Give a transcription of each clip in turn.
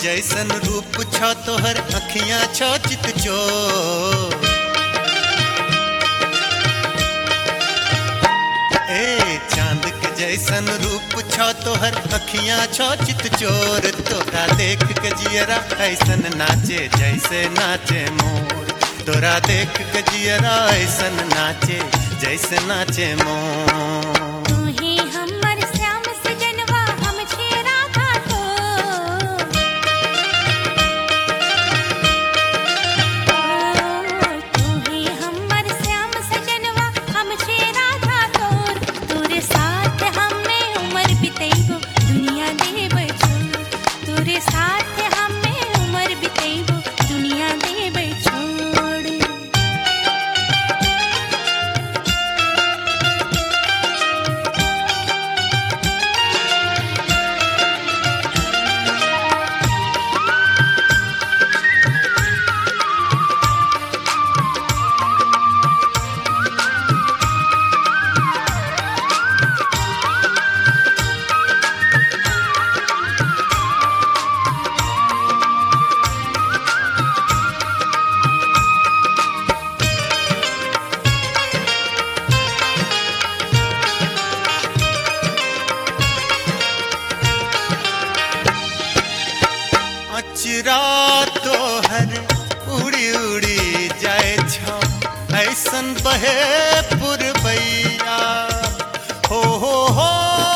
जैसन रूप छ तोहर अखियां छ चित चोर। ए चांद के जैसन रूप छ तोहर अखियां छ चित चोर। तोरा देख के जियरा ऐसन नाचे जैसे नाचे मोर। तोरा देख के जियरा ऐसन नाचे जैसे नाचे मोर। चिरा तोहर उड़ी उड़ी जाए छो ऐसन बहे पुरबैया। हो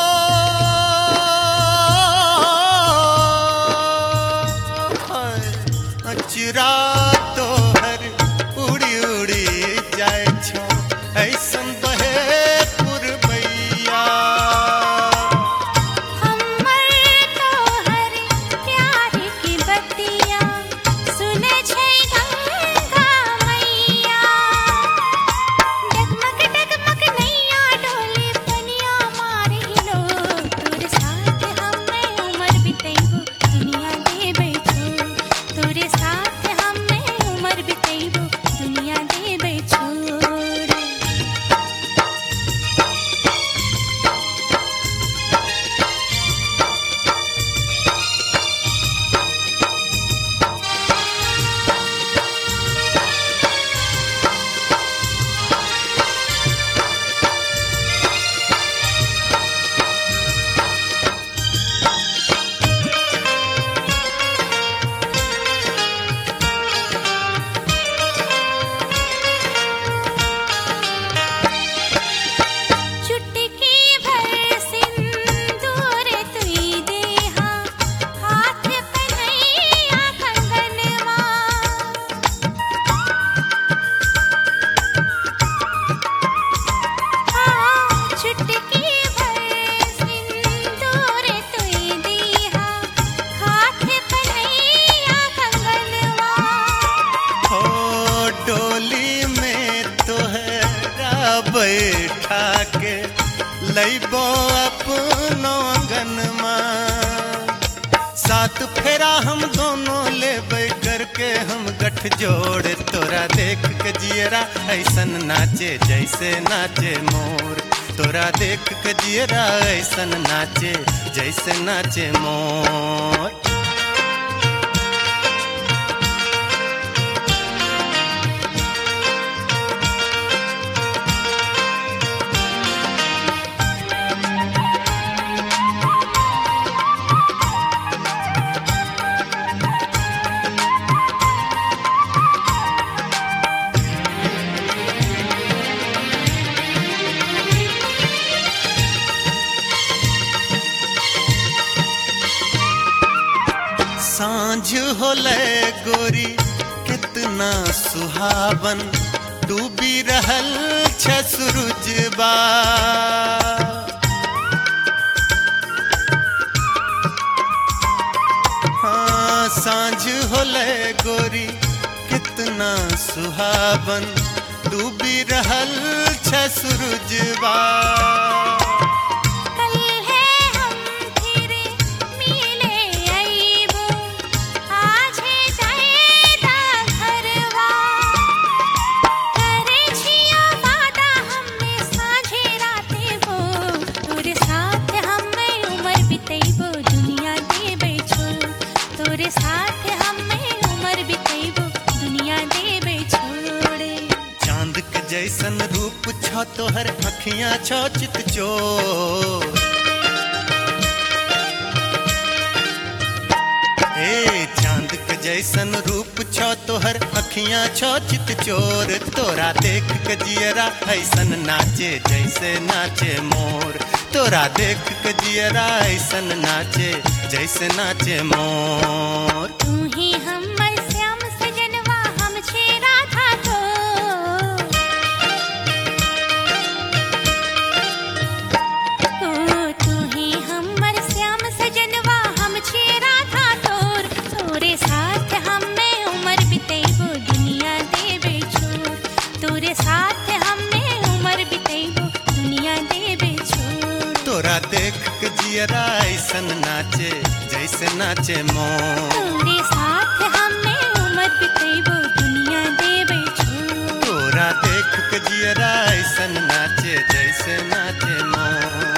चिरा तोहर उड़ी उड़ी जाए छो ऐसन बहे पुरबैया। बैठा के लैबो अपनो अंगनमा। साथ फेरा हम दोनों लेबै करके हम गठजोड़। तोरा देख के जियरा ऐसन नाचे जैसे नाचे मोर। तोरा देख के जियरा ऐसन नाचे जैसे नाचे मोर। सांझ होले गोरी कितना सुहावन। डूबी रहल छ सूरजबा। हाँ सांझ होले गोरी कितना सुहावन। डूबी रहल छ सूरजबा। तोरे छ तोहर अखियां छ चित चोर। ए चांद के जैसन रूप छ तोहर अखियां छ चित चोर। तोरा देख के जियरा ऐसन नाचे जैसे नाचे मोर। तोरा देख के जियरा ऐसन नाचे जैसे नाचे मोर। तू ही हमर श्याम सजनवा हम छे राधा तो। तू ही हमर श्याम सजनवा हम छे राधा तोर। तोरे साथ हमें उम्र बितेबो दुनिया देबे छोड़। तोरे साथ हमें उम्र बितेबो दुनिया देबे छोड़। तोरा देख के जियरा ऐसन नाचे जैसे नाचे मोर। तोरे साथ हमें उम्र बितेबो दुनिया देबे छोड़। तोरा देख के जियरा ऐसन नाचे जैसे नाचे मोर।